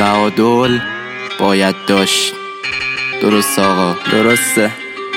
تعادل باید داشت. درست آقا، درسته.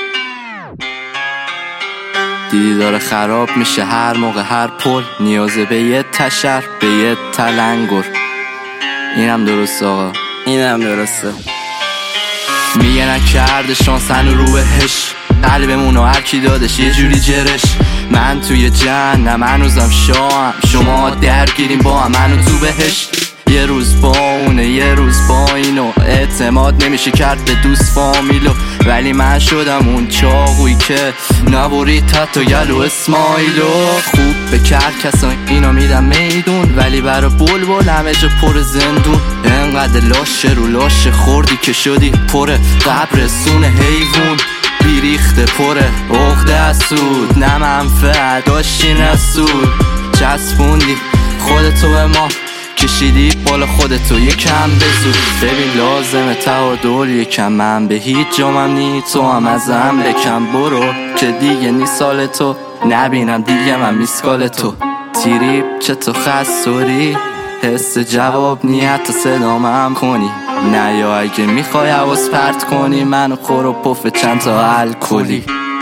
دیدی داره خراب میشه هر موقع هر پل نیازه به یه تشر، به یه تلنگر. اینم درست آقا، اینم درسته. میگه نکرده شانس هنو رو بهش، قلبمونو هرکی دادش یه جوری جرش. من توی جهنم هنوزم شاهم، شما درگیریم با هم هنو تو بهش. یه روز با اونه یه روز با اینو، اعتماد نمیشه کرد به دوست فامیلو. ولی من شدم اون چاقویی که نبرید حتی گلو اسماعیلو. خوب به کسان اینو میدم میدون، ولی برا بلبل همه جا پر زندون. انقدر لاشه رو لاشه خوردی که شدی پر قبرستون حیوون. بیریخته پره عقده از سود، نه منفعت داشتی نسود. چسبوندی خودتو به ما، کشیدی بالا خودتو یکم بزود. ببین لازمه تعادل یکم، من به هیچ جامم نی تو هم ازم بکم. برو که دیگه نی سال تو، نبینم دیگه من میسکال تو. تیریب چه تو خستوری، حس جواب نی حتی صدامم کنی. نه یا اگه میخوای حواس پرت کنی، منو خور و پف چند تا الکلی.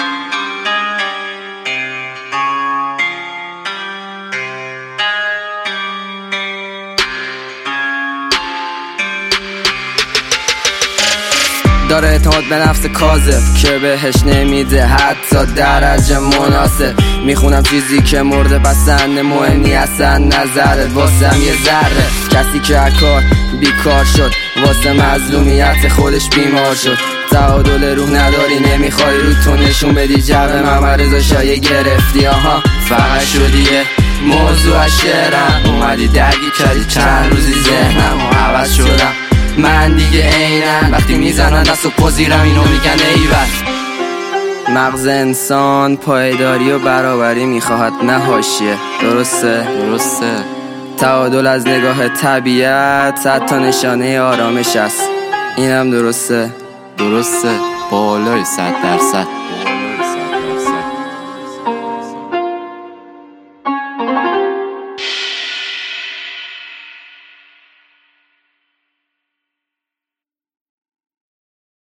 داره اعتماد به نفس کاذب که بهش نمیده حتی درجه مناسب. میخونم چیزی که مرده پسند، مهمی اصلا نظرت واسم یه ذره. کسی که کار بیکار شد واسه مظلومیت خودش بیمار شد. تعادل روح نداری، نمیخوای رو تو نشون بدی جو ممرزا شایه گرفتی. آها فقط شدیه موضوع شعرم، اومدی درگی کردی چند روزی ذهنم و عوض شدم. من دیگه اینم وقتی میزنن دست و پذیرم اینو میگن ایول. مغز انسان پایداری و برابری میخواهد نه حاشیه. درسته؟ درسته. تعادل از نگاه طبیعت حتی نشانه آرامش است. اینم درسته. درسته بالای 100%.